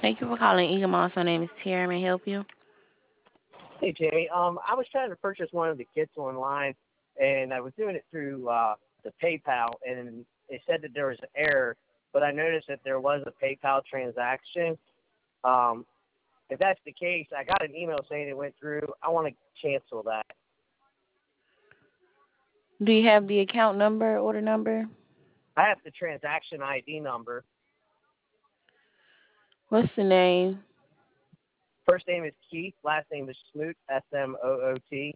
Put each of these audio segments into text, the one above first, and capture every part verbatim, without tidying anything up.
Thank you for calling Eagle Moss. My name is Tara. May I help you? Hey, Jamie. Um, I was trying to purchase one of the kits online, and I was doing it through uh, the PayPal, and it said that there was an error, but I noticed that there was a PayPal transaction. Um, if that's the case, I got an email saying it went through. I want to cancel that. Do you have the account number, order number? I have the transaction I D number. What's the name? First name is Keith. Last name is Smoot. S M O O T.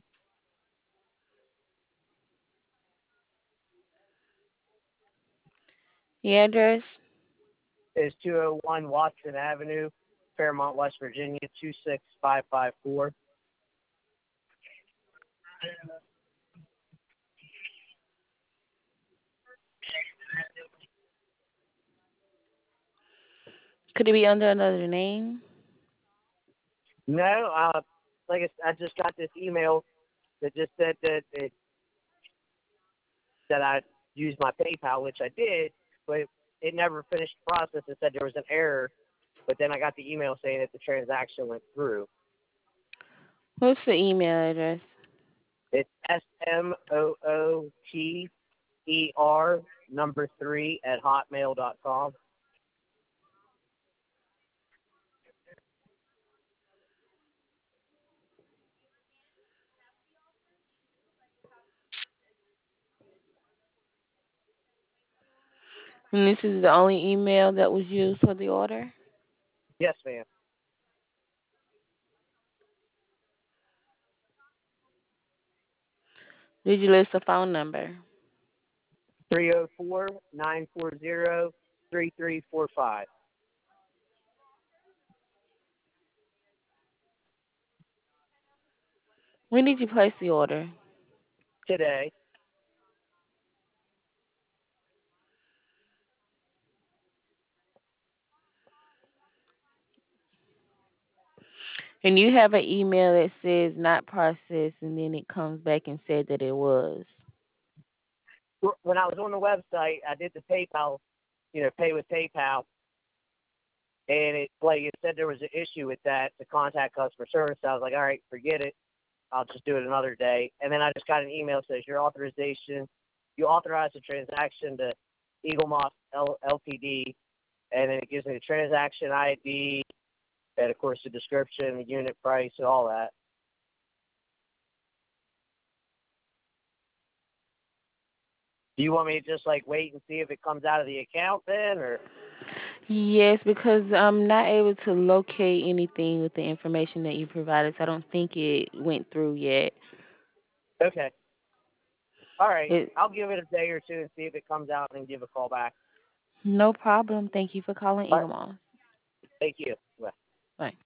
The address? Is two oh one Watson Avenue, Fairmont, West Virginia, two six five five four. Could it be under another name? No, uh, like I, s- I just got this email that just said that it that I used my PayPal, which I did, but it, it never finished the process. It said there was an error, but then I got the email saying that the transaction went through. What's the email address? It's S M O O T E R number three at hotmail dot com. And this is the only email that was used for the order? Yes, ma'am. Did you list a phone number? Three oh four nine four zero three three four five. When did you place the order? Today. And you have an email that says not processed, and then it comes back and said that it was. When I was on the website, I did the PayPal, you know, pay with PayPal, and it like it said there was an issue with that to contact customer service. So I was like, all right, forget it. I'll just do it another day. And then I just got an email that says your authorization, you authorize the transaction to Eagle Moss L- Ltd. And then it gives me the transaction I D and of course the description, the unit price, and all that. Do you want me to just like wait and see if it comes out of the account then, or? Yes, because I'm not able to locate anything with the information that you provided, so I don't think it went through yet. Okay. All right. It, I'll give it a day or two and see if it comes out and give a call back. no problem. Thank you for calling All right. Eagle Moss. Thank you. Bye. Bye.